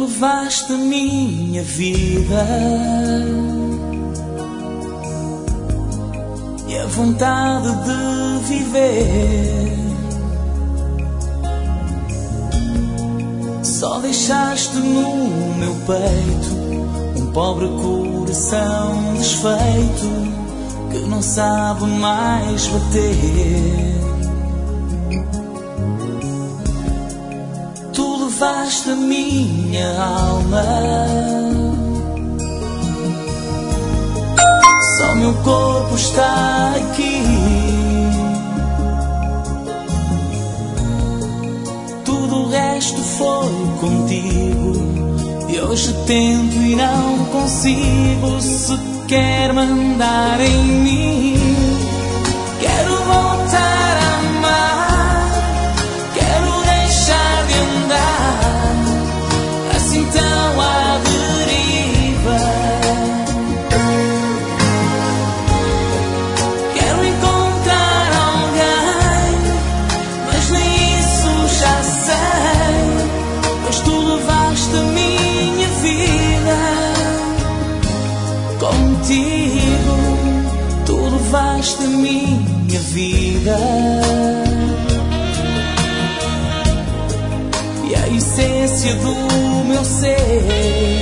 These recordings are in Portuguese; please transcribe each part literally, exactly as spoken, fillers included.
levaste a minha vida e a vontade de viver. Só deixaste no meu peito um pobre coração desfeito que não sabe mais bater. Tu levaste a minha alma, só meu corpo está aqui. Tudo o resto foi contigo e hoje tento e não consigo sequer mandar em mim. Quero voltar a amar, quero deixar de andar assim tão à deriva. Quero encontrar alguém, mas nem isso já sei, pois tu levaste a minha vida contigo. Tu levaste a minha vida e a essência do meu ser.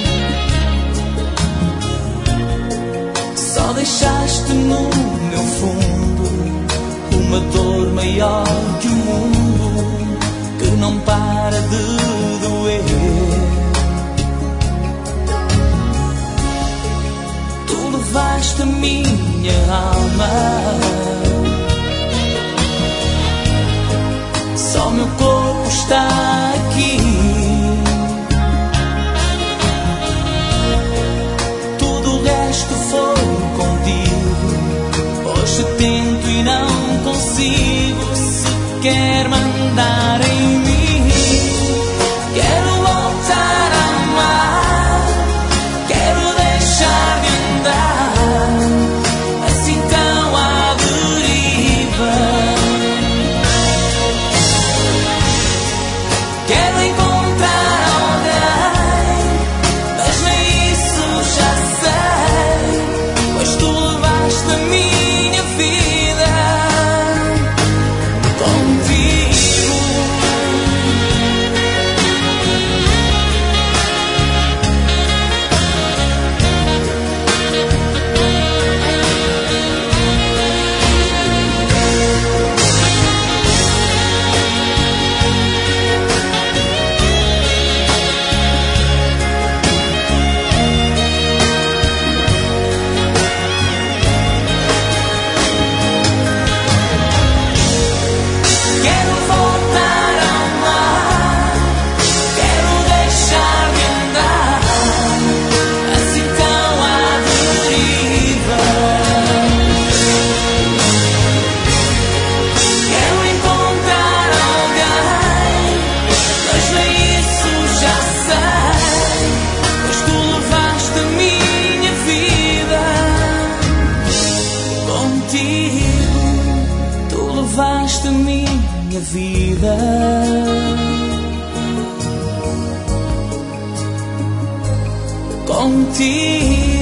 Só deixaste no meu fundo uma dor maior que o mundo que não para de doer. Tu levaste a minha alma, só meu corpo está aqui. Tudo o resto foi contigo, hoje tento e não consigo sequer mandar em mim. Quero voltar a amar, quero deixar de andar assim tão à deriva. Quero encontrar alguém, mas nem isso já sei, pois tu levaste a minha vida contigo. Quero voltar a amar, quero deixar de andar assim tão à deriva. Quero encontrar alguém, mas nem isso já sei, pois tu levaste a minha vida contigo. Tu levaste a minha vida contigo.